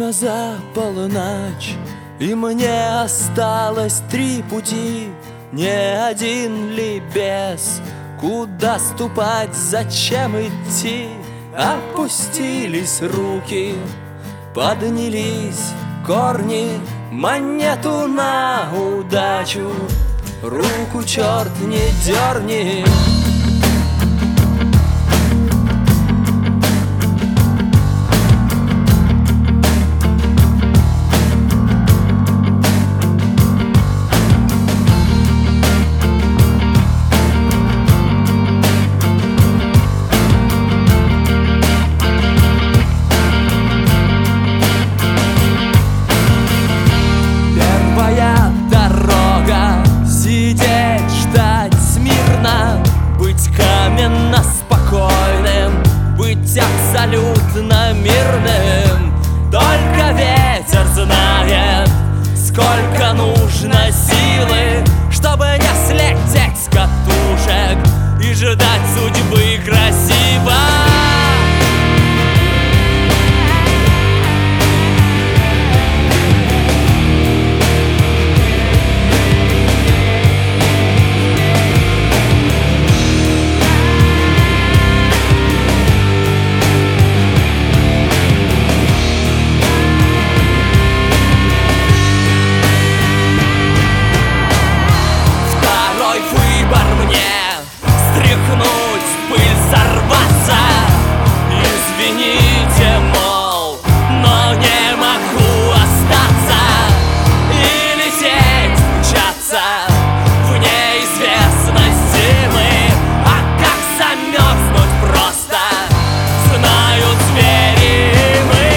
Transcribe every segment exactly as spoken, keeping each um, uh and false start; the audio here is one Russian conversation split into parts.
Время за полночь, и мне осталось три пути. Не один ли без? Куда ступать, зачем идти? Опустились руки, поднялись корни, монету на удачу, руку черт не дерни. Спокойным, быть абсолютно мирным. Только ветер знает, сколько нужно силы, чтобы не слететь с катушек и ждать судьбы красиво. Извините, мол, но не могу остаться и лететь, мчаться в неизвестности мы. А как замерзнуть просто, знают звери и мы.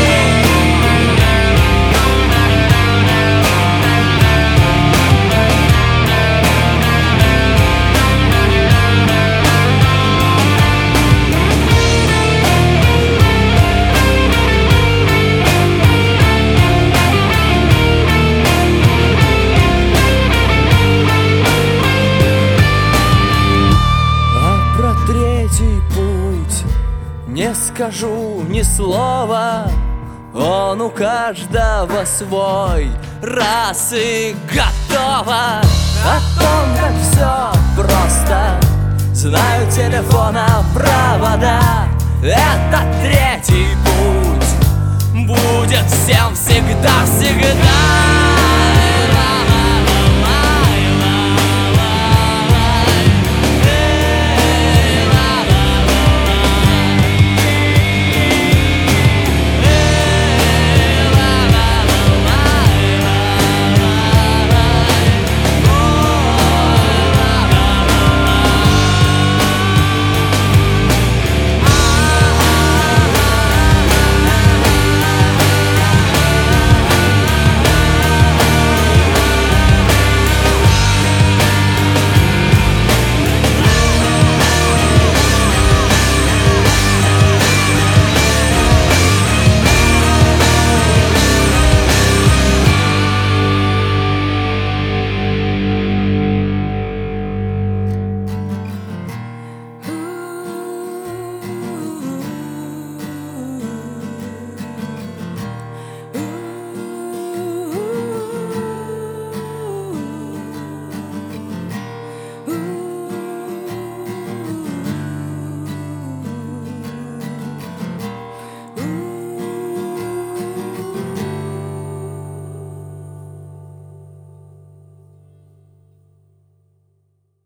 Не скажу ни слова, он у каждого свой, раз и готово. О том, как все просто, знаю телефона провода. Это третий путь будет всем всегда.